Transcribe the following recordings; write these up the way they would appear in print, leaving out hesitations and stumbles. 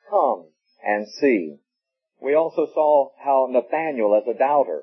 come and see. We also saw how Nathanael, as a doubter,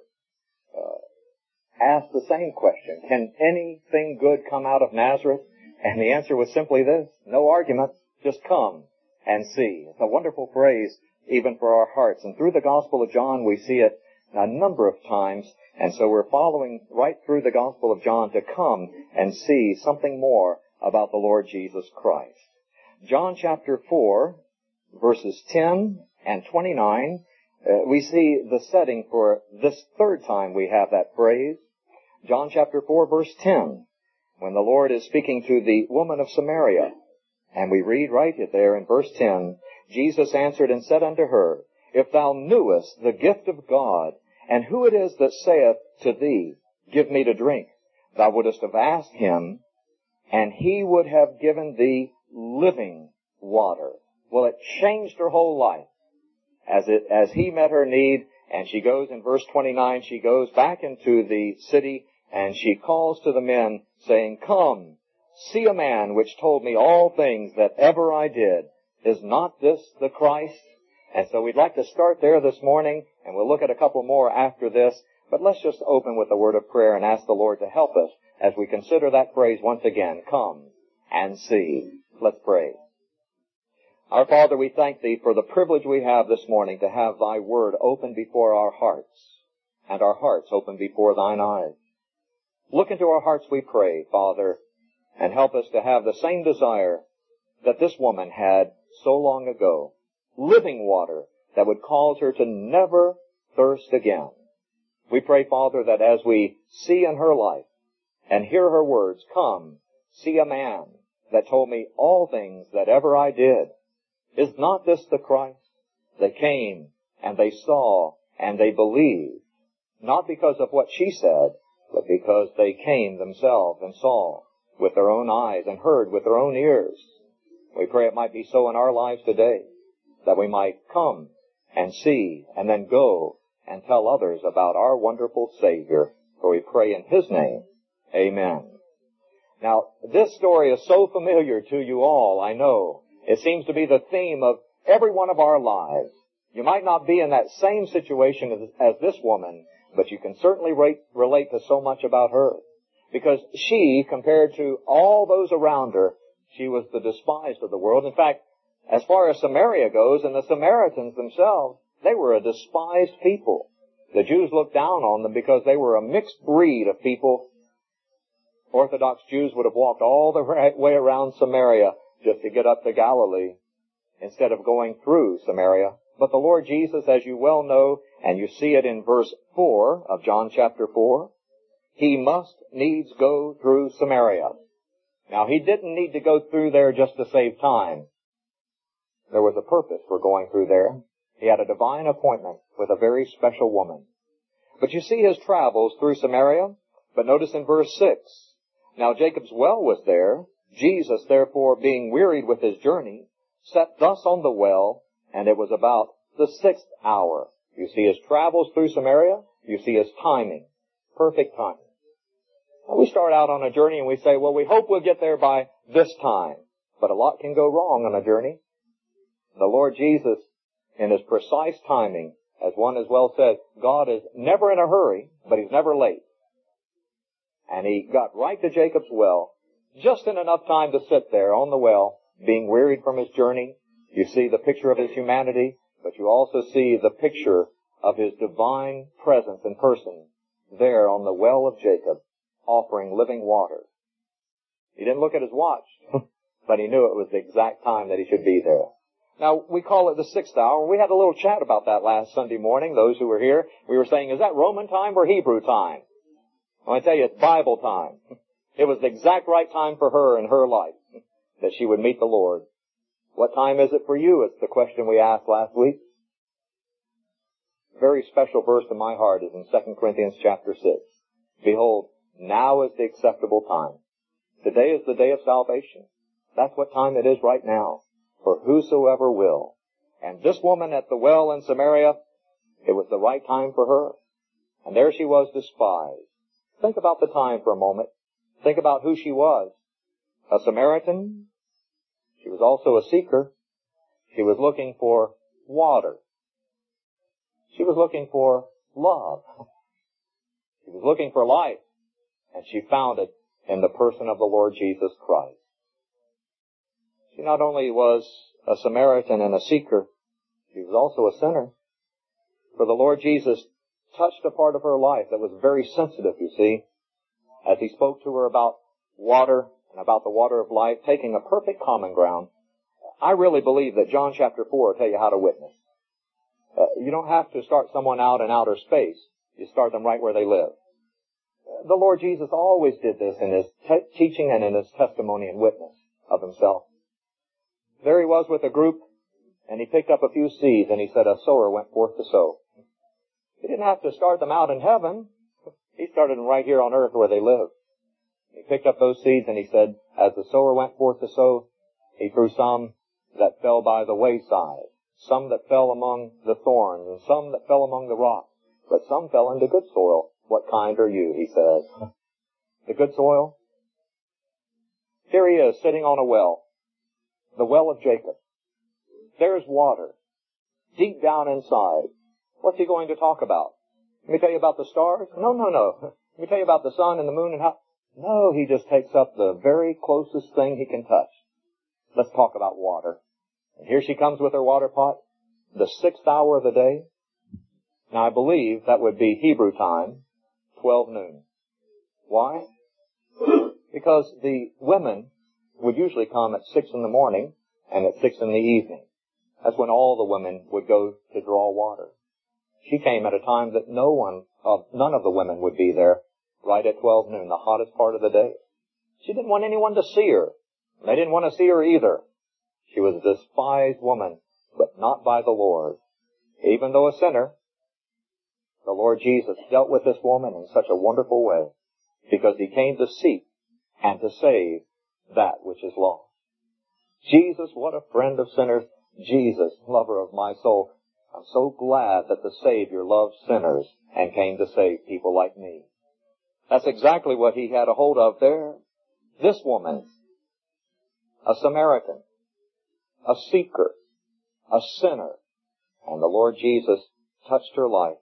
asked the same question. Can anything good come out of Nazareth? And the answer was simply this. No argument. Just come and see. It's a wonderful phrase even for our hearts. And through the Gospel of John, we see it a number of times. And so we're following right through the Gospel of John to come and see something more about the Lord Jesus Christ. John chapter 4, verses 10 and 29, we see the setting for this third time we have that phrase. John chapter 4, verse 10, when the Lord is speaking to the woman of Samaria. And we read right there in verse 10, Jesus answered and said unto her, If thou knewest the gift of God, and who it is that saith to thee, Give me to drink, thou wouldest have asked him, and he would have given thee living water. Well, it changed her whole life as he met her need. And she goes in verse 29, she goes back into the city and she calls to the men saying, Come, see a man which told me all things that ever I did. Is not this the Christ? And so we'd like to start there this morning, and we'll look at a couple more after this. But let's just open with a word of prayer and ask the Lord to help us as we consider that phrase once again, come and see. Let's pray. Our Father, we thank Thee for the privilege we have this morning to have Thy Word open before our hearts, and our hearts open before Thine eyes. Look into our hearts, we pray, Father, and help us to have the same desire that this woman had so long ago, living water that would cause her to never thirst again. We pray, Father, that as we see in her life and hear her words, Come, see a man that told me all things that ever I did. Is not this the Christ? They came and they saw and they believed, not because of what she said, but because they came themselves and saw with their own eyes and heard with their own ears. We pray it might be so in our lives today, that we might come and see and then go and tell others about our wonderful Savior. For we pray in His name. Amen. Now, this story is so familiar to you all, I know. It seems to be the theme of every one of our lives. You might not be in that same situation as this woman, but you can certainly relate to so much about her. Because she, compared to all those around her, she was the despised of the world. In fact, as far as Samaria goes, and the Samaritans themselves, they were a despised people. The Jews looked down on them because they were a mixed breed of people. Orthodox Jews would have walked all the way around Samaria just to get up to Galilee instead of going through Samaria. But the Lord Jesus, as you well know, and you see it in verse 4 of John chapter 4, He must needs go through Samaria. Now, He didn't need to go through there just to save time. There was a purpose for going through there. He had a divine appointment with a very special woman. But you see His travels through Samaria. But notice in verse 6, Now Jacob's well was there. Jesus, therefore, being wearied with His journey, sat thus on the well, and it was about the 6th hour. You see His travels through Samaria. You see His timing. Perfect timing. Now, we start out on a journey and we say, well, we hope we'll get there by this time. But a lot can go wrong on a journey. The Lord Jesus, in His precise timing, as one as well said, God is never in a hurry, but He's never late. And He got right to Jacob's well, just in enough time to sit there on the well, being wearied from His journey. You see the picture of His humanity, but you also see the picture of His divine presence in person there on the well of Jacob, offering living water. He didn't look at his watch, but He knew it was the exact time that He should be there. Now, we call it the 6th hour. We had a little chat about that last Sunday morning, those who were here. We were saying, is that Roman time or Hebrew time? Well, I tell you, it's Bible time. It was the exact right time for her in her life that she would meet the Lord. What time is it for you? It's the question we asked last week. Very special verse to my heart is in 2 Corinthians chapter 6. Behold, now is the acceptable time. Today is the day of salvation. That's what time it is right now, for whosoever will. And this woman at the well in Samaria, it was the right time for her. And there she was despised. Think about the time for a moment. Think about who she was. A Samaritan. She was also a seeker. She was looking for water. She was looking for love. She was looking for life. And she found it in the person of the Lord Jesus Christ. She not only was a Samaritan and a seeker, she was also a sinner. For the Lord Jesus touched a part of her life that was very sensitive, you see, as he spoke to her about water and about the water of life, taking a perfect common ground. I really believe that John chapter 4 will tell you how to witness. You don't have to start someone out in outer space. You start them right where they live. The Lord Jesus always did this in his teaching and in his testimony and witness of himself. There he was with a group, and he picked up a few seeds, and he said, a sower went forth to sow. He didn't have to start them out in heaven. He started them right here on earth where they live. He picked up those seeds, and he said, as the sower went forth to sow, he threw some that fell by the wayside, some that fell among the thorns, and some that fell among the rocks, but some fell into good soil. What kind are you, he says. The good soil? Here he is, sitting on a well, the well of Jacob. There's water, deep down inside. What's he going to talk about? Let me tell you about the stars? No. Let me tell you about the sun and the moon and how... No, he just takes up the very closest thing he can touch. Let's talk about water. And here she comes with her water pot, the 6th hour of the day. Now I believe that would be Hebrew time, 12 noon. Why? Because the women would usually come at 6 in the morning and at 6 in the evening. That's when all the women would go to draw water. She came at a time that none of the women would be there, right at 12 noon, the hottest part of the day. She didn't want anyone to see her. They didn't want to see her either. She was a despised woman, but not by the Lord. Even though a sinner, the Lord Jesus dealt with this woman in such a wonderful way, because he came to seek and to save that which is lost. Jesus, what a friend of sinners. Jesus, lover of my soul. I'm so glad that the Savior loved sinners and came to save people like me. That's exactly what he had a hold of there. This woman, a Samaritan, a seeker, a sinner, and the Lord Jesus touched her life.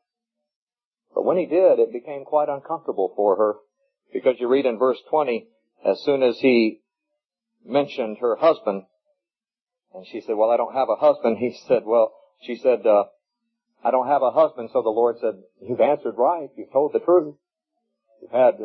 But when he did, it became quite uncomfortable for her, because you read in verse 20, as soon as he mentioned her husband, and she said, well, I don't have a husband. She said, I don't have a husband. So the Lord said, you've answered right. You've told the truth. You've had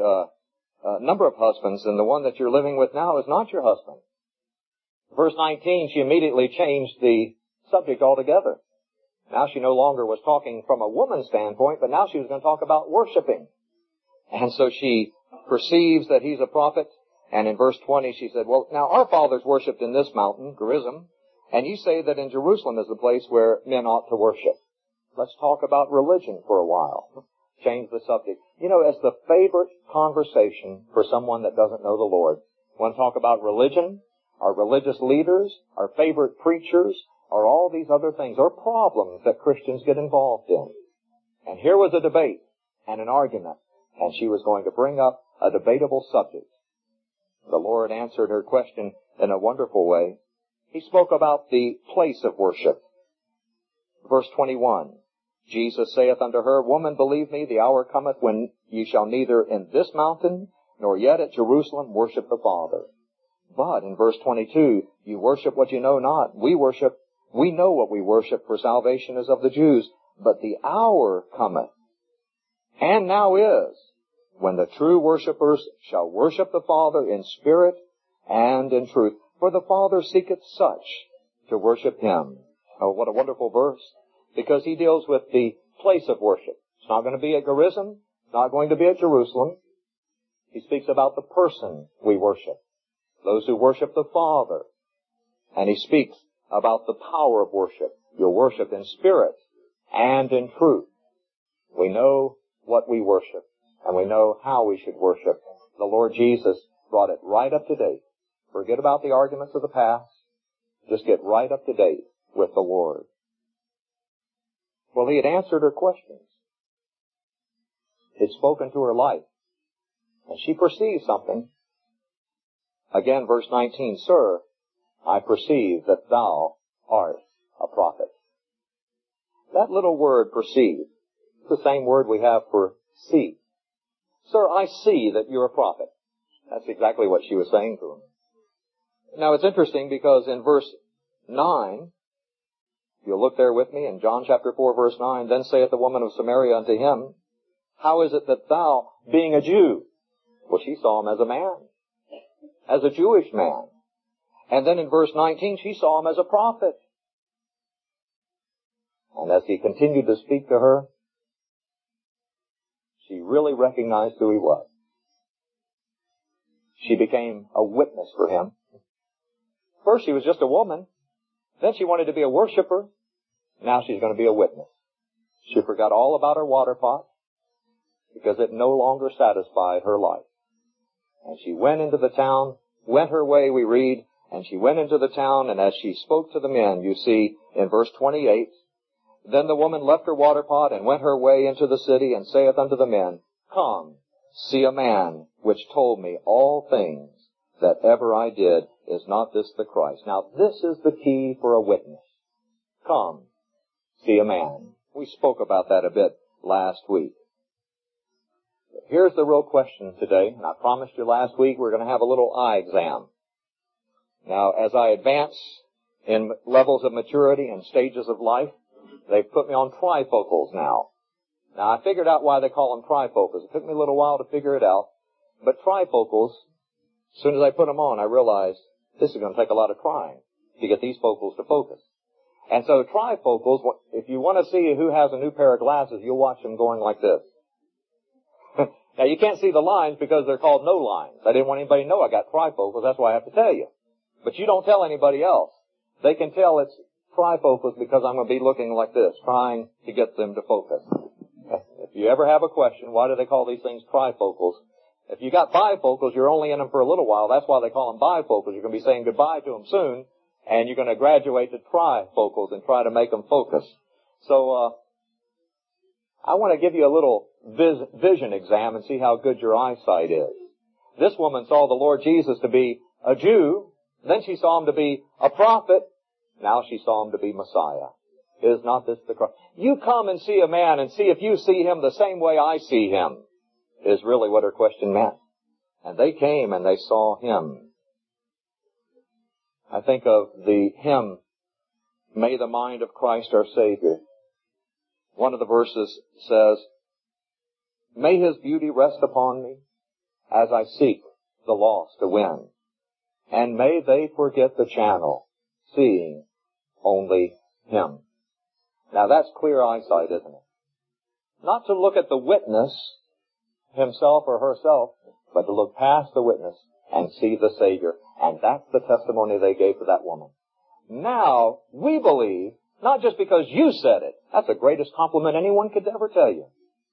a number of husbands, and the one that you're living with now is not your husband. Verse 19, she immediately changed the subject altogether. Now she no longer was talking from a woman's standpoint, but now she was going to talk about worshiping. And so she perceives that he's a prophet. And in verse 20 she said, well, now our fathers worshipped in this mountain, Gerizim, and you say that in Jerusalem is the place where men ought to worship. Let's talk about religion for a while. Change the subject. You know, it's the favorite conversation for someone that doesn't know the Lord. Want to talk about religion, our religious leaders, our favorite preachers, or all these other things, or problems that Christians get involved in. And here was a debate and an argument, and she was going to bring up a debatable subject. The Lord answered her question in a wonderful way. He spoke about the place of worship. Verse 21, Jesus saith unto her, Woman, believe me, the hour cometh when ye shall neither in this mountain nor yet at Jerusalem worship the Father. But in verse 22, you worship what you know not. We know what we worship, for salvation is of the Jews. But the hour cometh, and now is, when the true worshippers shall worship the Father in spirit and in truth. For the Father seeketh such to worship him. Oh, what a wonderful verse. Because he deals with the place of worship. It's not going to be at Gerizim. It's not going to be at Jerusalem. He speaks about the person we worship. Those who worship the Father. And he speaks about the power of worship. You'll worship in spirit and in truth. We know what we worship, and we know how we should worship. The Lord Jesus brought it right up to date. Forget about the arguments of the past. Just get right up to date with the Lord. Well, he had answered her questions. He'd spoken to her life. And she perceived something. Again, verse 19, Sir, I perceive that thou art a prophet. That little word, perceive, is the same word we have for see. Sir, I see that you're a prophet. That's exactly what she was saying to him. Now it's interesting because in verse 9, if you'll look there with me in John chapter 4 verse 9, then saith the woman of Samaria unto him, how is it that thou, being a Jew? Well, she saw him as a man, as a Jewish man. And then in verse 19, she saw him as a prophet. And as he continued to speak to her, she really recognized who he was. She became a witness for him. First she was just a woman. Then she wanted to be a worshiper. Now she's going to be a witness. She forgot all about her water pot because it no longer satisfied her life. And she went into the town, went her way, we read, and she went into the town, and as she spoke to the men, you see in verse 28, then the woman left her water pot and went her way into the city and saith unto the men, come, see a man which told me all things that ever I did. Is not this the Christ? Now this is the key for a witness. Come, see a man. We spoke about that a bit last week. Here's the real question today, and I promised you last week we're going to have a little eye exam. Now, as I advance in levels of maturity and stages of life, they've put me on trifocals now. Now, I figured out why they call them trifocals. It took me a little while to figure it out. But trifocals, as soon as I put them on, I realized this is going to take a lot of trying to get these focals to focus. And so trifocals, if you want to see who has a new pair of glasses, you'll watch them going like this. Now, you can't see the lines because they're called no lines. I didn't want anybody to know I got trifocals. That's why I have to tell you. But you don't tell anybody else. They can tell it's trifocals because I'm going to be looking like this, trying to get them to focus. If you ever have a question, why do they call these things trifocals? If you got bifocals, you're only in them for a little while. That's why they call them bifocals. You're going to be saying goodbye to them soon, and you're going to graduate to trifocals and try to make them focus. So, I want to give you a little vision exam and see how good your eyesight is. This woman saw the Lord Jesus to be a Jew. Then she saw him to be a prophet. Now she saw him to be Messiah. Is not this the Christ? You come and see a man and see if you see him the same way I see him, is really what her question meant. And they came and they saw him. I think of the hymn, May the Mind of Christ our Savior. One of the verses says, may his beauty rest upon me as I seek the lost to win. And may they forget the channel, seeing only him. Now that's clear eyesight, isn't it? Not to look at the witness, himself or herself, but to look past the witness and see the Savior. And that's the testimony they gave to that woman. Now, we believe, not just because you said it, that's the greatest compliment anyone could ever tell you,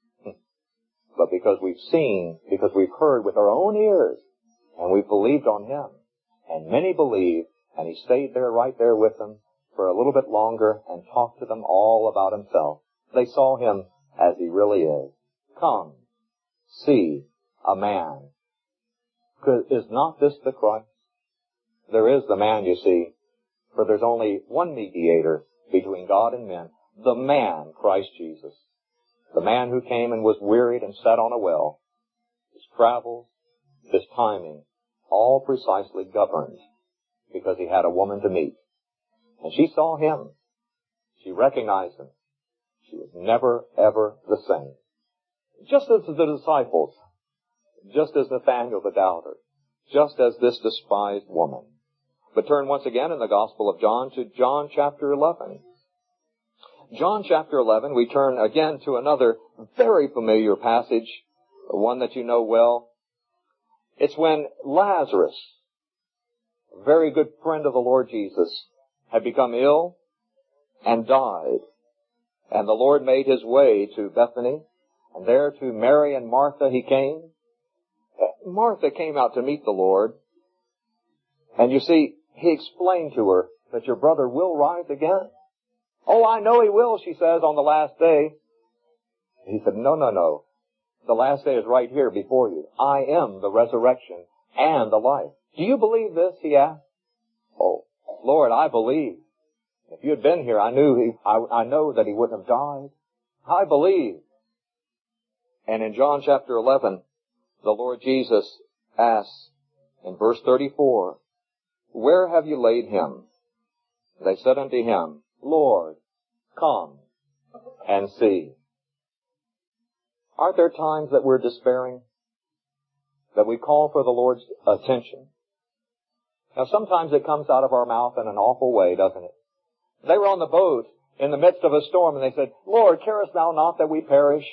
but because we've seen, because we've heard with our own ears, and we've believed on him. And many believed, and he stayed there, right there with them for a little bit longer and talked to them all about himself. They saw him as he really is. Come, see a man. Is not this the Christ? There is the man, you see, for there's only one mediator between God and men, the man, Christ Jesus. The man who came and was wearied and sat on a well. His travels, his timing, all precisely governed because he had a woman to meet. And she saw him. She recognized him. She was never, ever the same. Just as the disciples, just as Nathanael the doubter, just as this despised woman. But turn once again in the Gospel of John to John chapter 11. John chapter 11, we turn again to another very familiar passage, one that you know well. It's when Lazarus, a very good friend of the Lord Jesus, had become ill and died. And the Lord made his way to Bethany, and there to Mary and Martha he came. Martha came out to meet the Lord, and you see, he explained to her that your brother will rise again. Oh, I know he will, she says, on the last day. He said, no. The last day is right here before you. I am the resurrection and the life. Do you believe this? He asked. Oh, Lord, I believe. If you had been here, I know that he wouldn't have died. I believe. And in John chapter 11, the Lord Jesus asks in verse 34, where have you laid him? They said unto him, Lord, come and see. Aren't there times that we're despairing? That we call for the Lord's attention? Now sometimes it comes out of our mouth in an awful way, doesn't it? They were on the boat in the midst of a storm and they said, Lord, carest thou not that we perish?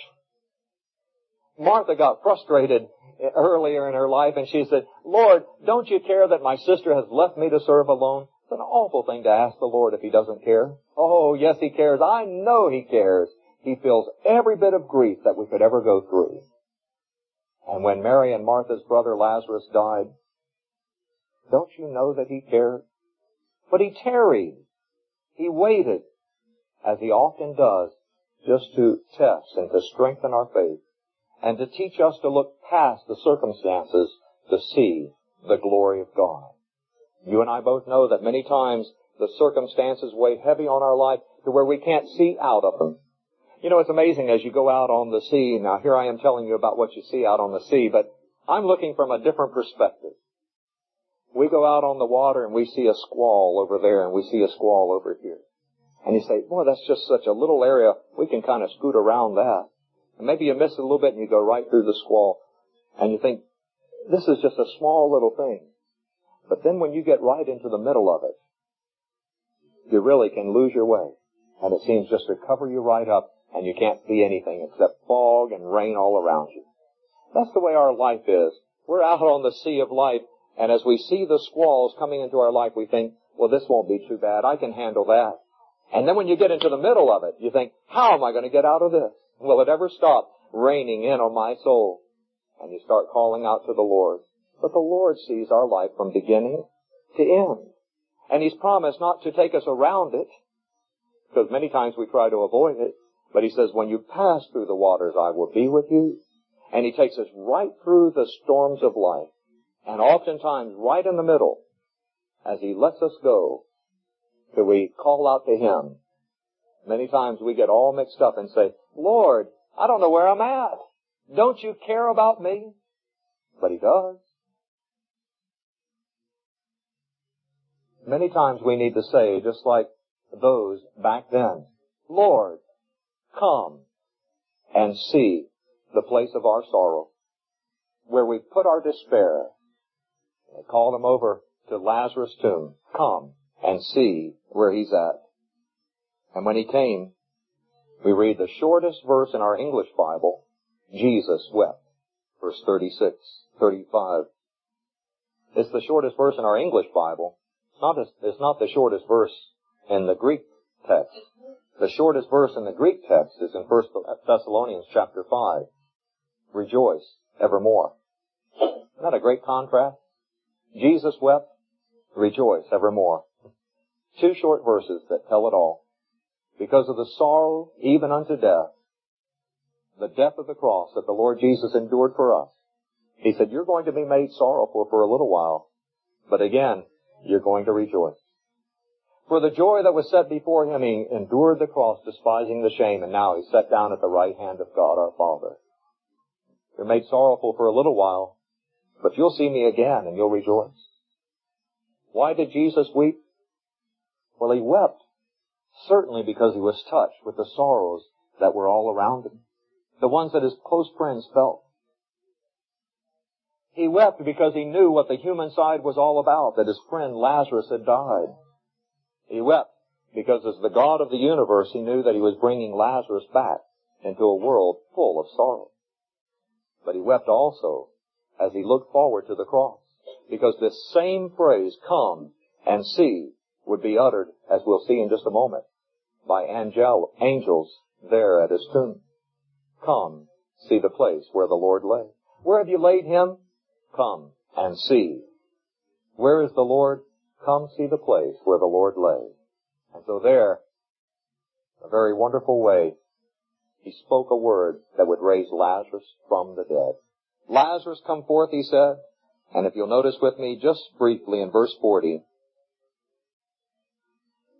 Martha got frustrated earlier in her life and she said, Lord, don't you care that my sister has left me to serve alone? It's an awful thing to ask the Lord if he doesn't care. Oh, yes, he cares. I know he cares. He feels every bit of grief that we could ever go through. And when Mary and Martha's brother Lazarus died, don't you know that he cared? But he tarried. He waited, as he often does, just to test and to strengthen our faith and to teach us to look past the circumstances to see the glory of God. You and I both know that many times the circumstances weigh heavy on our life to where we can't see out of them. You know, it's amazing as you go out on the sea. Now, here I am telling you about what you see out on the sea, but I'm looking from a different perspective. We go out on the water and we see a squall over there and we see a squall over here. And you say, boy, that's just such a little area. We can kind of scoot around that. And maybe you miss it a little bit and you go right through the squall. And you think, this is just a small little thing. But then when you get right into the middle of it, you really can lose your way. And it seems just to cover you right up and you can't see anything except fog and rain all around you. That's the way our life is. We're out on the sea of life. And as we see the squalls coming into our life, we think, well, this won't be too bad. I can handle that. And then when you get into the middle of it, you think, how am I going to get out of this? Will it ever stop raining in on my soul? And you start calling out to the Lord. But the Lord sees our life from beginning to end. And He's promised not to take us around it, because many times we try to avoid it. But He says, when you pass through the waters, I will be with you. And He takes us right through the storms of life. And oftentimes right in the middle, as He lets us go, till we call out to Him. Many times we get all mixed up and say, Lord, I don't know where I'm at. Don't you care about me? But He does. Many times we need to say, just like those back then, Lord, come and see the place of our sorrow, where we put our despair. They called him over to Lazarus' tomb. Come and see where he's at. And when he came, we read the shortest verse in our English Bible, Jesus wept. Verse 36, 35. It's the shortest verse in our English Bible. It's not the shortest verse in the Greek text. The shortest verse in the Greek text is in 1 Thessalonians chapter 5. Rejoice evermore. Isn't that a great contrast? Jesus wept, rejoice evermore. Two short verses that tell it all. Because of the sorrow, even unto death, the death of the cross that the Lord Jesus endured for us. He said, you're going to be made sorrowful for a little while, but again, you're going to rejoice. For the joy that was set before Him, He endured the cross, despising the shame, and now He's set down at the right hand of God our Father. You're made sorrowful for a little while, but you'll see me again and you'll rejoice. Why did Jesus weep? Well, He wept certainly because He was touched with the sorrows that were all around Him, the ones that His close friends felt. He wept because He knew what the human side was all about, that His friend Lazarus had died. He wept because as the God of the universe, He knew that He was bringing Lazarus back into a world full of sorrow. But He wept also as He looked forward to the cross, because this same phrase, come and see, would be uttered, as we'll see in just a moment, by angels there at His tomb. Come, see the place where the Lord lay. Where have you laid Him? Come and see. Where is the Lord? Come see the place where the Lord lay. And so there, a very wonderful way, He spoke a word that would raise Lazarus from the dead. Lazarus, come forth, He said. And if you'll notice with me just briefly in verse 40,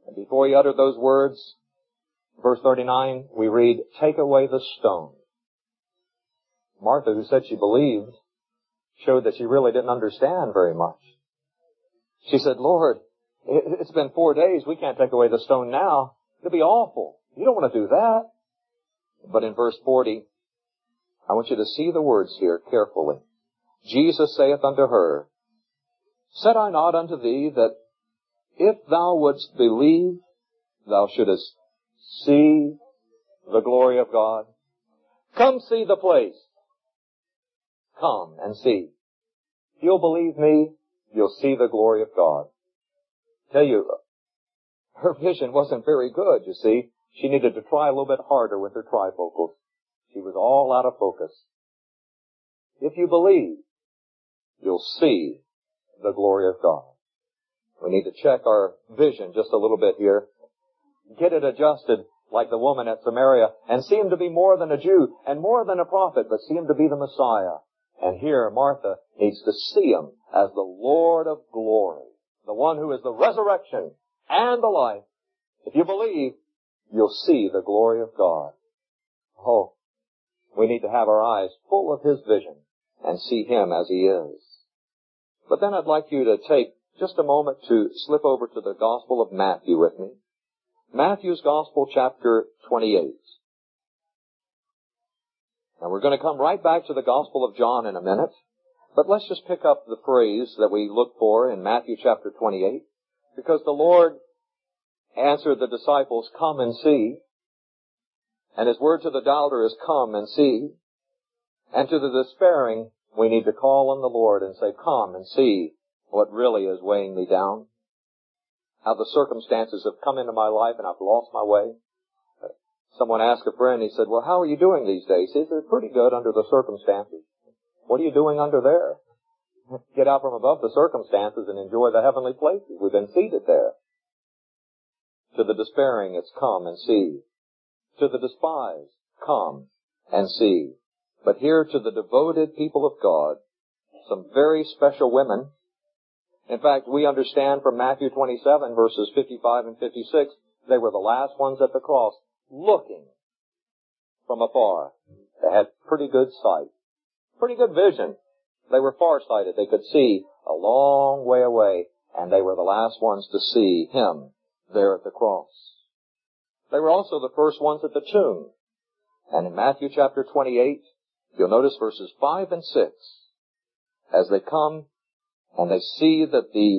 And before he uttered those words, verse 39, we read, take away the stone. Martha, who said she believed, showed that she really didn't understand very much. She said, Lord, it's been 4 days. We can't take away the stone now. It'll be awful. You don't want to do that. But in verse 40, I want you to see the words here carefully. Jesus saith unto her, said I not unto thee that if thou wouldst believe, thou shouldest see the glory of God? Come see the place. Come and see. If you'll believe me, you'll see the glory of God. Tell you, her vision wasn't very good, you see. She needed to try a little bit harder with her trifocals. She was all out of focus. If you believe, you'll see the glory of God. We need to check our vision just a little bit here. Get it adjusted like the woman at Samaria and see him to be more than a Jew and more than a prophet, but see him to be the Messiah. And here Martha needs to see him as the Lord of glory, the one who is the resurrection and the life. If you believe, you'll see the glory of God. Oh, we need to have our eyes full of his vision and see him as he is. But then I'd like you to take just a moment to slip over to the Gospel of Matthew with me. Matthew's Gospel, chapter 28. Now we're going to come right back to the Gospel of John in a minute, but let's just pick up the phrase that we look for in Matthew chapter 28, because the Lord answered the disciples, come and see, and his word to the doubter is come and see, and to the despairing, we need to call on the Lord and say, come and see what really is weighing me down. How the circumstances have come into my life and I've lost my way. Someone asked a friend, he said, well, how are you doing these days? He said, pretty good under the circumstances. What are you doing under there? Get out from above the circumstances and enjoy the heavenly places. We've been seated there. To the despairing, it's come and see. To the despised, come and see. But here to the devoted people of God, some very special women. In fact, we understand from Matthew 27, verses 55 and 56, they were the last ones at the cross, looking from afar. They had pretty good sight, pretty good vision. They were farsighted. They could see a long way away, and they were the last ones to see him there at the cross. They were also the first ones at the tomb. And in Matthew chapter 28, you'll notice verses 5 and 6, as they come and they see that the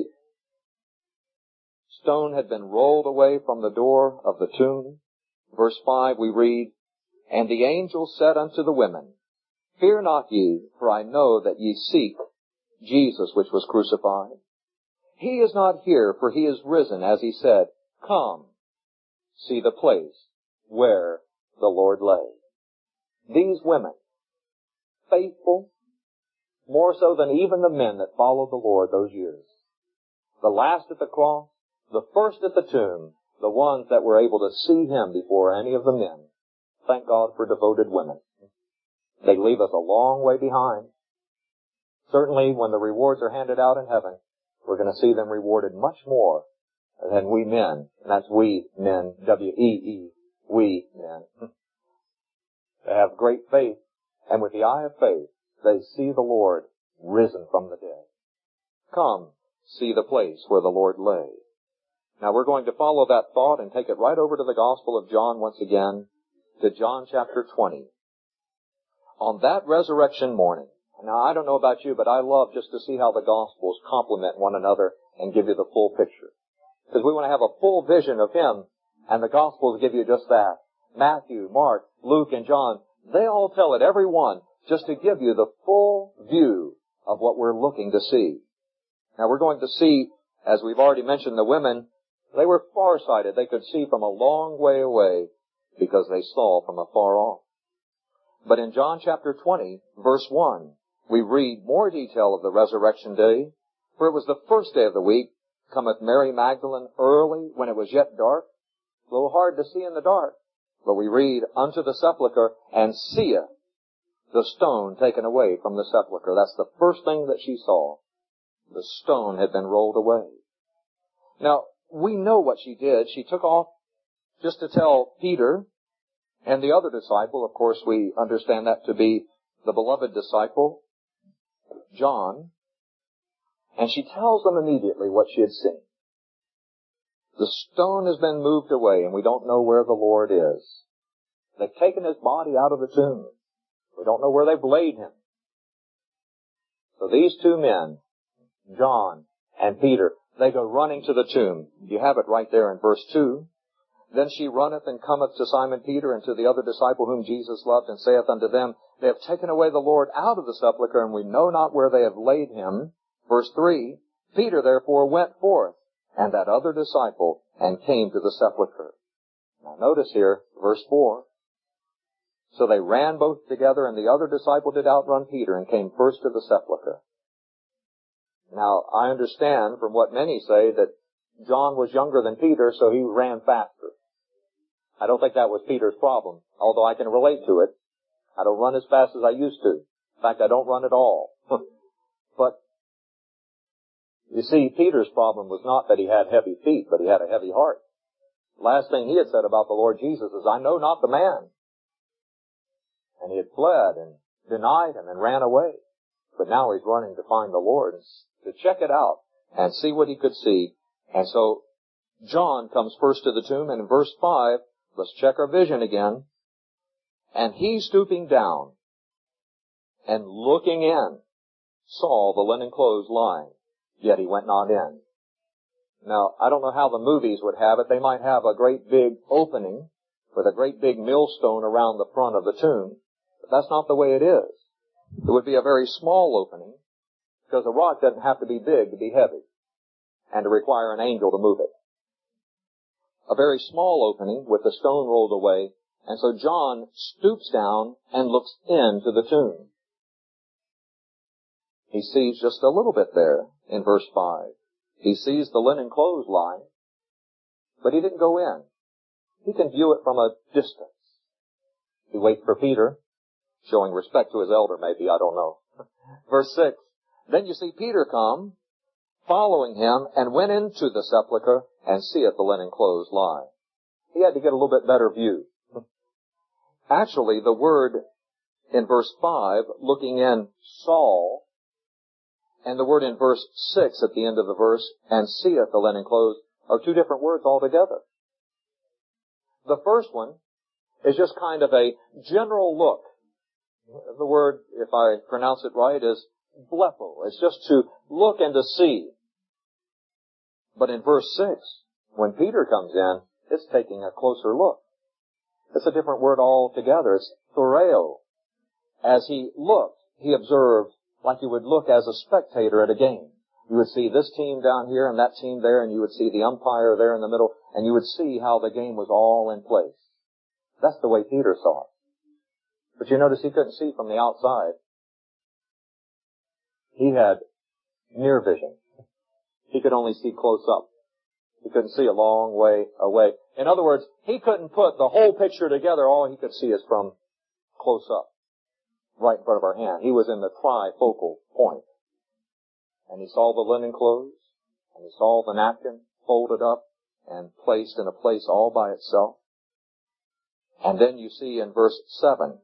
stone had been rolled away from the door of the tomb. Verse 5 we read, and the angel said unto the women, fear not ye, for I know that ye seek Jesus which was crucified. He is not here, for he is risen, as he said. Come, see the place where the Lord lay. These women, faithful, more so than even the men that followed the Lord those years. The last at the cross, the first at the tomb, the ones that were able to see him before any of the men. Thank God for devoted women. They leave us a long way behind. Certainly when the rewards are handed out in heaven, we're going to see them rewarded much more than we men. And that's we men, W-E-E, we men. They have great faith, and with the eye of faith, they see the Lord risen from the dead. Come, see the place where the Lord lay. Now we're going to follow that thought and take it right over to the Gospel of John once again, to John chapter 20. On that resurrection morning, now I don't know about you, but I love just to see how the Gospels complement one another and give you the full picture. Because we want to have a full vision of him, and the Gospels give you just that. Matthew, Mark, Luke, and John, they all tell it, every one, just to give you the full view of what we're looking to see. Now we're going to see, as we've already mentioned, the women, they were farsighted. They could see from a long way away because they saw from afar off. But in John chapter 20, verse 1, we read more detail of the resurrection day. For it was the first day of the week, cometh Mary Magdalene early when it was yet dark. A little hard to see in the dark. But we read, unto the sepulchre, and seeth the stone taken away from the sepulchre. That's the first thing that she saw. The stone had been rolled away. Now, we know what she did. She took off just to tell Peter and the other disciple. Of course, we understand that to be the beloved disciple, John. And she tells them immediately what she had seen. The stone has been moved away, and we don't know where the Lord is. They've taken his body out of the tomb. We don't know where they've laid him. So these two men, John and Peter, they go running to the tomb. You have it right there in verse 2. Then she runneth and cometh to Simon Peter and to the other disciple whom Jesus loved, and saith unto them, They have taken away the Lord out of the sepulchre, and we know not where they have laid him. Verse 3, Peter therefore went forth, and that other disciple, and came to the sepulchre. Now notice here, verse 4, So they ran both together, and the other disciple did outrun Peter, and came first to the sepulchre. Now, I understand from what many say that John was younger than Peter, so he ran faster. I don't think that was Peter's problem, although I can relate to it. I don't run as fast as I used to. In fact, I don't run at all. But, you see, Peter's problem was not that he had heavy feet, but he had a heavy heart. Last thing he had said about the Lord Jesus is, I know not the man. And he had fled and denied him and ran away. But now he's running to find the Lord, to check it out and see what he could see. And so John comes first to the tomb, and in verse 5, let's check our vision again. And he, stooping down and looking in, saw the linen clothes lying, yet he went not in. Now, I don't know how the movies would have it. They might have a great big opening with a great big millstone around the front of the tomb. But that's not the way it is. It would be a very small opening, because a rock doesn't have to be big to be heavy and to require an angel to move it. A very small opening with the stone rolled away, and so John stoops down and looks into the tomb. He sees just a little bit there in verse 5. He sees the linen clothes lying, but he didn't go in. He can view it from a distance. He waits for Peter, showing respect to his elder maybe, I don't know. Verse 6, Then you see Peter come, following him, and went into the sepulchre, and seeth the linen clothes lie. He had to get a little bit better view. Actually, the word in verse 5, looking in, saw, and the word in verse 6 at the end of the verse, and seeth the linen clothes, are two different words altogether. The first one is just kind of a general look. The word, if I pronounce it right, is blepho. It's just to look and to see. But in verse 6, when Peter comes in, it's taking a closer look. It's a different word altogether. It's thoreo. As he looked, he observed like you would look as a spectator at a game. You would see this team down here and that team there, and you would see the umpire there in the middle, and you would see how the game was all in place. That's the way Peter saw it. But you notice he couldn't see from the outside. He had near vision. He could only see close up. He couldn't see a long way away. In other words, he couldn't put the whole picture together. All he could see is from close up, right in front of our hand. He was in the trifocal point. And he saw the linen clothes, and he saw the napkin folded up and placed in a place all by itself. And then you see in verse 7,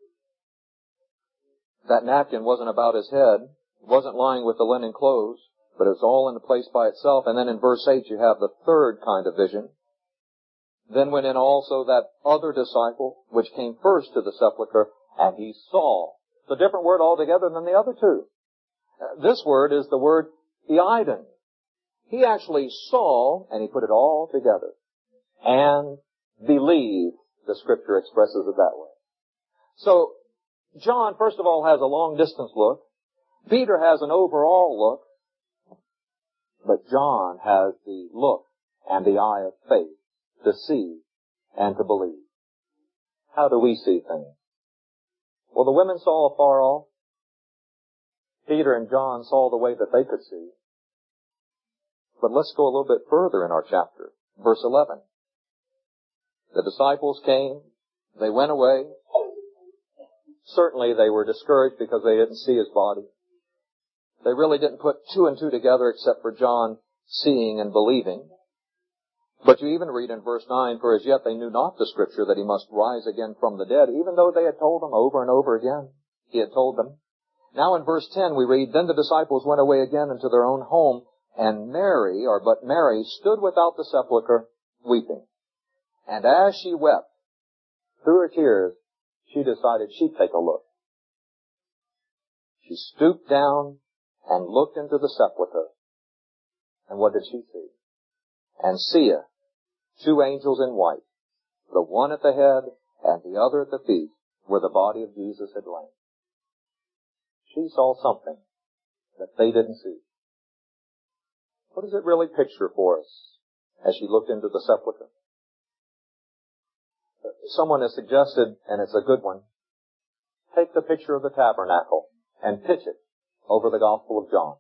that napkin wasn't about his head, wasn't lying with the linen clothes, but it's all in a place by itself. And then in verse 8 you have the third kind of vision. Then went in also that other disciple, which came first to the sepulchre, and he saw. It's a different word altogether than the other two. This word is the word eidon. He actually saw, and he put it all together, and believed. The Scripture expresses it that way. So, John, first of all, has a long-distance look. Peter has an overall look. But John has the look and the eye of faith to see and to believe. How do we see things? Well, the women saw afar off. Peter and John saw the way that they could see. But let's go a little bit further in our chapter. Verse 11. The disciples came. They went away. Certainly they were discouraged because they didn't see his body. They really didn't put two and two together except for John seeing and believing. But you even read in verse 9, for as yet they knew not the Scripture that he must rise again from the dead, even though they had told them over and over again. He had told them. Now in verse 10 we read, then the disciples went away again into their own home, and Mary stood without the sepulchre, weeping. And as she wept, through her tears, she decided she'd take a look. She stooped down and looked into the sepulchre. And what did she see? And seeth 2 angels in white, the one at the head and the other at the feet, where the body of Jesus had lain. She saw something that they didn't see. What does it really picture for us as she looked into the sepulchre? Someone has suggested, and it's a good one, take the picture of the tabernacle and pitch it over the Gospel of John.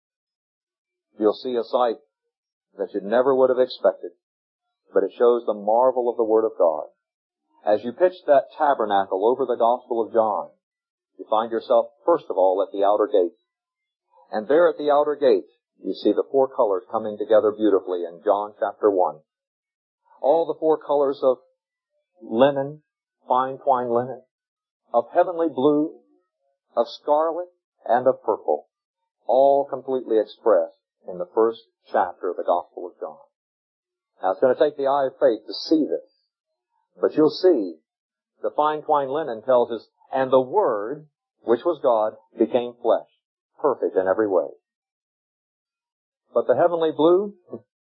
You'll see a sight that you never would have expected, but it shows the marvel of the Word of God. As you pitch that tabernacle over the Gospel of John, you find yourself, first of all, at the outer gate. And there at the outer gate, you see the 4 colors coming together beautifully in John chapter 1. All the 4 colors of linen, fine twined linen, of heavenly blue, of scarlet, and of purple, all completely expressed in the first chapter of the Gospel of John. Now it's going to take the eye of faith to see this, but you'll see the fine twined linen tells us, and the Word, which was God, became flesh, perfect in every way. But the heavenly blue,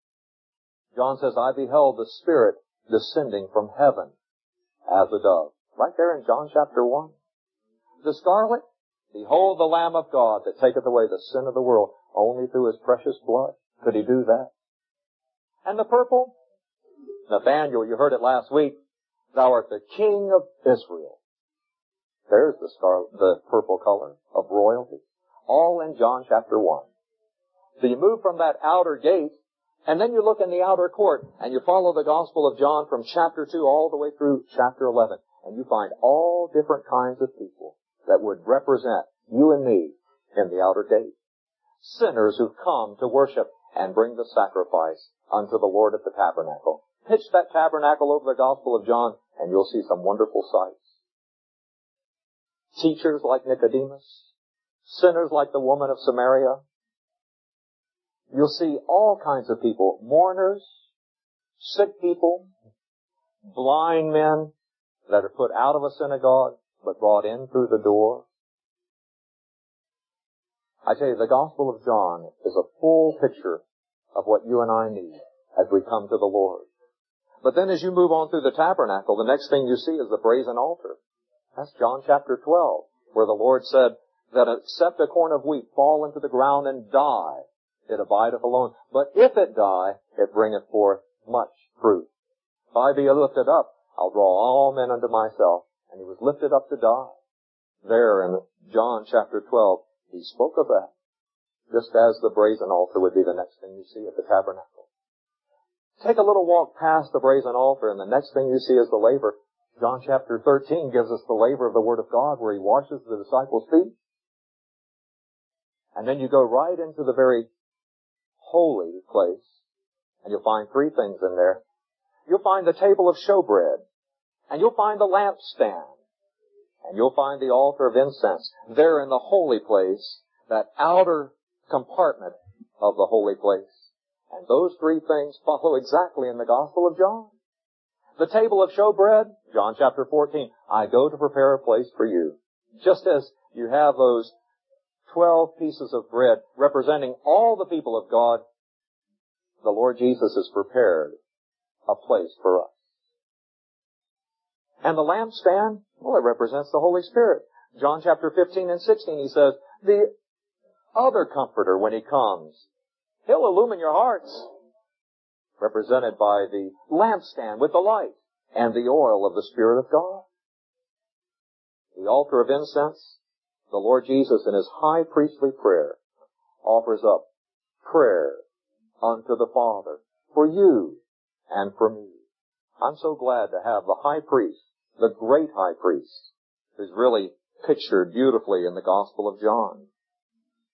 John says, I beheld the Spirit descending from heaven as a dove. Right there in John chapter 1. The scarlet, behold the Lamb of God that taketh away the sin of the world. Only through His precious blood could He do that. And the purple, Nathaniel, you heard it last week, thou art the King of Israel. There's the purple color of royalty. All in John chapter 1. So you move from that outer gate, and then you look in the outer court, and you follow the Gospel of John from chapter 2 all the way through chapter 11, and you find all different kinds of people that would represent you and me in the outer gate. Sinners who've come to worship and bring the sacrifice unto the Lord at the tabernacle. Pitch that tabernacle over the Gospel of John, and you'll see some wonderful sights. Teachers like Nicodemus, sinners like the woman of Samaria. You'll see all kinds of people, mourners, sick people, blind men that are put out of a synagogue but brought in through the door. I tell you, the Gospel of John is a full picture of what you and I need as we come to the Lord. But then as you move on through the tabernacle, the next thing you see is the brazen altar. That's John chapter 12, where the Lord said that except a corn of wheat fall into the ground and die, it abideth alone. But if it die, it bringeth forth much fruit. If I be lifted up, I'll draw all men unto myself. And He was lifted up to die. There in John chapter 12, He spoke of that. Just as the brazen altar would be the next thing you see at the tabernacle. Take a little walk past the brazen altar, and the next thing you see is the laver. John chapter 13 gives us the laver of the Word of God, where He washes the disciples' feet. And then you go right into the very holy place, and you'll find 3 things in there. You'll find the table of showbread, and you'll find the lampstand, and you'll find the altar of incense. There in the holy place, that outer compartment of the holy place. And those 3 things follow exactly in the Gospel of John. The table of showbread, John chapter 14, I go to prepare a place for you. Just as you have those 12 pieces of bread representing all the people of God, the Lord Jesus has prepared a place for us. And the lampstand, well, it represents the Holy Spirit. John chapter 15 and 16, He says, the other Comforter, when He comes, He'll illumine your hearts. Represented by the lampstand with the light and the oil of the Spirit of God. The altar of incense, the Lord Jesus in His high priestly prayer offers up prayer unto the Father for you and for me. I'm so glad to have the high priest, the great high priest, who's really pictured beautifully in the Gospel of John.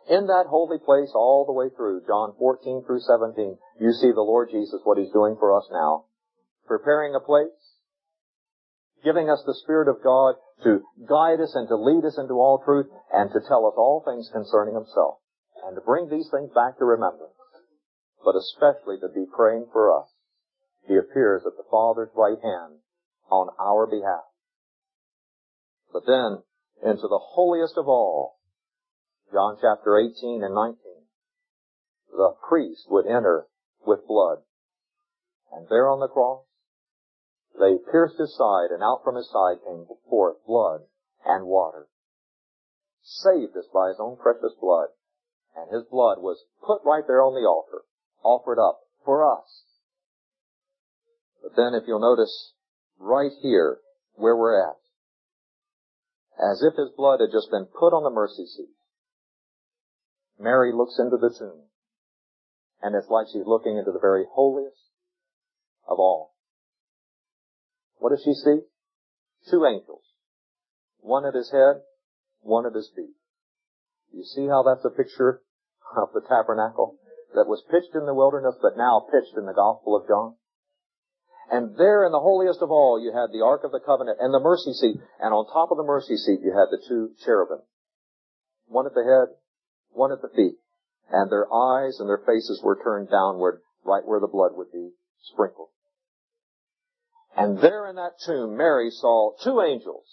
In that holy place all the way through, John 14 through 17, you see the Lord Jesus, what He's doing for us now. Preparing a place, giving us the Spirit of God to guide us and to lead us into all truth and to tell us all things concerning Himself and to bring these things back to remembrance, but especially to be praying for us. He appears at the Father's right hand on our behalf. But then, into the holiest of all, John chapter 18 and 19, the priest would enter with blood. And there on the cross, they pierced His side, and out from His side came forth blood and water. Saved us by His own precious blood. And His blood was put right there on the altar, offered up for us. But then if you'll notice, right here, where we're at, as if His blood had just been put on the mercy seat, Mary looks into the tomb, and it's like she's looking into the very holiest of all. What does she see? Two angels. One at His head, one at His feet. You see how that's a picture of the tabernacle that was pitched in the wilderness, but now pitched in the Gospel of John? And there in the holiest of all, you had the Ark of the Covenant and the mercy seat, and on top of the mercy seat, you had the two cherubim. One at the head, one at the feet, and their eyes and their faces were turned downward, right where the blood would be sprinkled. And there in that tomb, Mary saw two angels,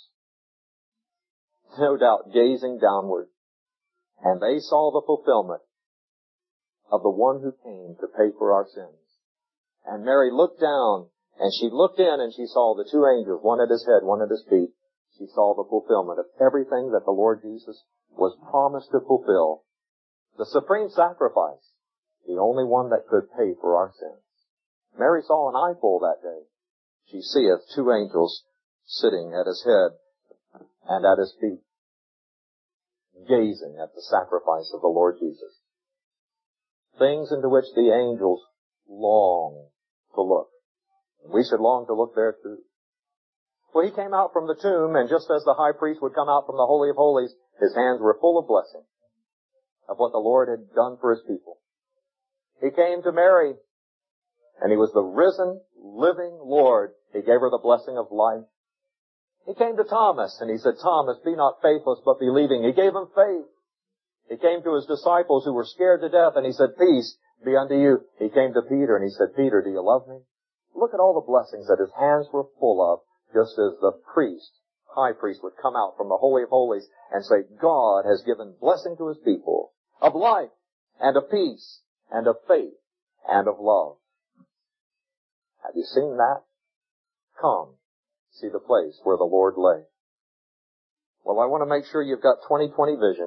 no doubt gazing downward, and they saw the fulfillment of the one who came to pay for our sins. And Mary looked down, and she looked in, and she saw the two angels, one at His head, one at His feet. She saw the fulfillment of everything that the Lord Jesus was promised to fulfill. The supreme sacrifice, the only one that could pay for our sins. Mary saw an eyeful that day. She seeth two angels sitting at His head and at His feet, gazing at the sacrifice of the Lord Jesus. Things into which the angels long to look. We should long to look there too. Well, He came out from the tomb, and just as the high priest would come out from the Holy of Holies, His hands were full of blessing of what the Lord had done for His people. He came to Mary, and He was the risen, living Lord. He gave her the blessing of life. He came to Thomas, and He said, Thomas, be not faithless, but believing. He gave him faith. He came to His disciples who were scared to death, and He said, peace be unto you. He came to Peter, and He said, Peter, do you love me? Look at all the blessings that His hands were full of, just as the high priest would come out from the Holy of Holies and say, God has given blessing to His people of life and of peace and of faith and of love. Have you seen that? Come, see the place where the Lord lay. Well, I want to make sure you've got 20/20 vision.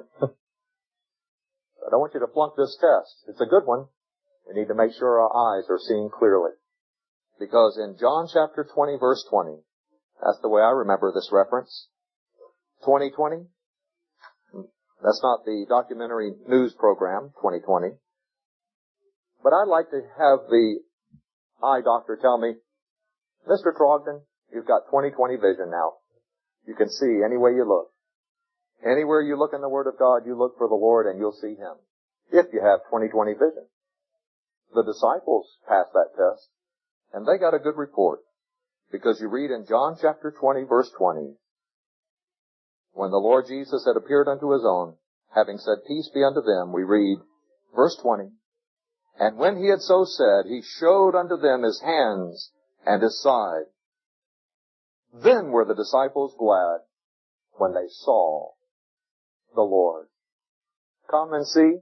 I don't want you to flunk this test. It's a good one. We need to make sure our eyes are seeing clearly. Because in John chapter 20, verse 20, that's the way I remember this reference. 20/20. That's not the documentary news program, 20/20. But I'd like to have the eye doctor tell me, Mr. Trogdon, you've got 20/20 vision now. You can see any way you look. Anywhere you look in the Word of God, you look for the Lord and you'll see Him. If you have 20/20 vision. The disciples passed that test, and they got a good report. Because you read in John chapter 20, verse 20, when the Lord Jesus had appeared unto His own, having said, peace be unto them, we read, verse 20, and when He had so said, He showed unto them His hands and His side. Then were the disciples glad when they saw the Lord. Come and see.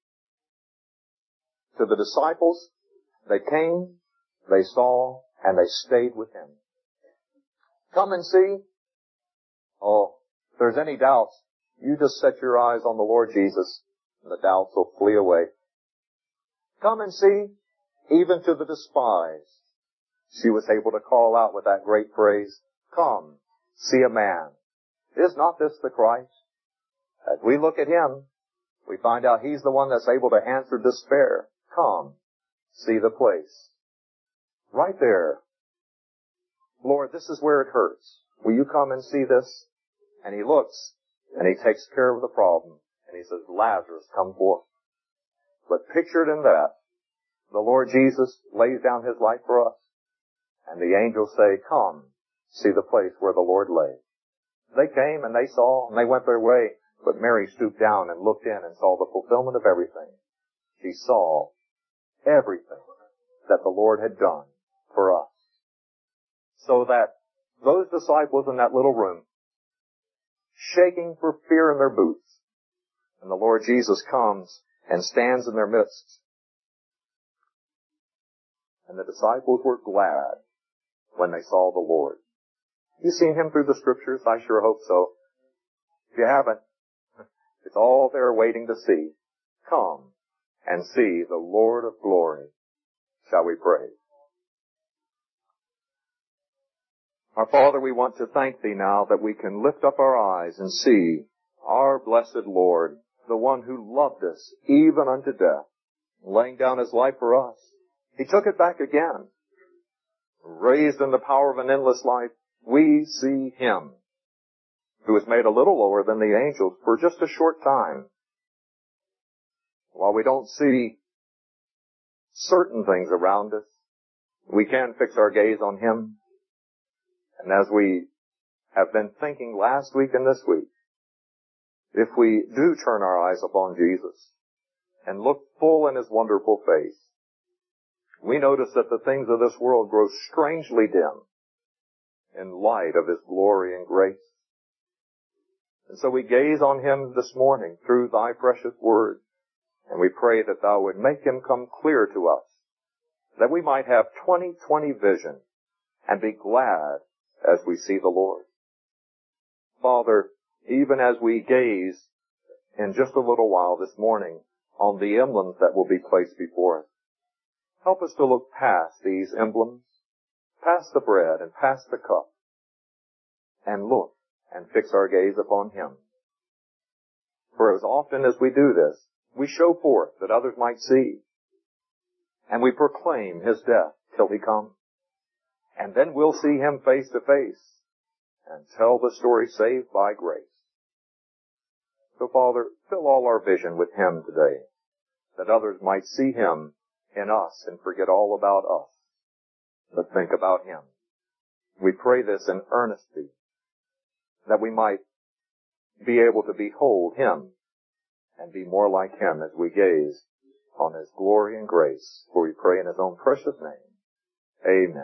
To the disciples, they came, they saw, and they stayed with Him. Come and see. Oh, if there's any doubts, you just set your eyes on the Lord Jesus, and the doubts will flee away. Come and see, even to the despised. She was able to call out with that great phrase, come, see a man. Is not this the Christ? As we look at Him, we find out He's the one that's able to answer despair. Come, see the place. Right there. Lord, this is where it hurts. Will you come and see this? And He looks, and He takes care of the problem. And he says, Lazarus, come forth. But pictured in that, the Lord Jesus lays down his life for us. And the angels say, come, see the place where the Lord lay. They came and they saw and they went their way. But Mary stooped down and looked in and saw the fulfillment of everything. She saw everything that the Lord had done for us. So that those disciples in that little room, shaking for fear in their boots, and the Lord Jesus comes and stands in their midst. And the disciples were glad when they saw the Lord. You've seen him through the scriptures? I sure hope so. If you haven't, it's all there waiting to see. Come and see the Lord of glory. Shall we pray? Our Father, we want to thank Thee now that we can lift up our eyes and see our blessed Lord, the one who loved us even unto death, laying down His life for us. He took it back again. Raised in the power of an endless life, we see Him, who was made a little lower than the angels for just a short time. While we don't see certain things around us, we can fix our gaze on Him. And as we have been thinking last week and this week, if we do turn our eyes upon Jesus and look full in His wonderful face, we notice that the things of this world grow strangely dim in light of His glory and grace. And so we gaze on Him this morning through Thy precious word, and we pray that Thou would make Him come clear to us, that we might have 20/20 vision and be glad as we see the Lord. Father, even as we gaze in just a little while this morning on the emblems that will be placed before us, help us to look past these emblems, past the bread and past the cup, and look and fix our gaze upon Him. For as often as we do this, we show forth that others might see, and we proclaim His death till He comes. And then we'll see Him face to face and tell the story saved by grace. So Father, fill all our vision with Him today, that others might see Him in us and forget all about us, but think about Him. We pray this in earnesty, that we might be able to behold Him and be more like Him as we gaze on His glory and grace. For we pray in His own precious name. Amen.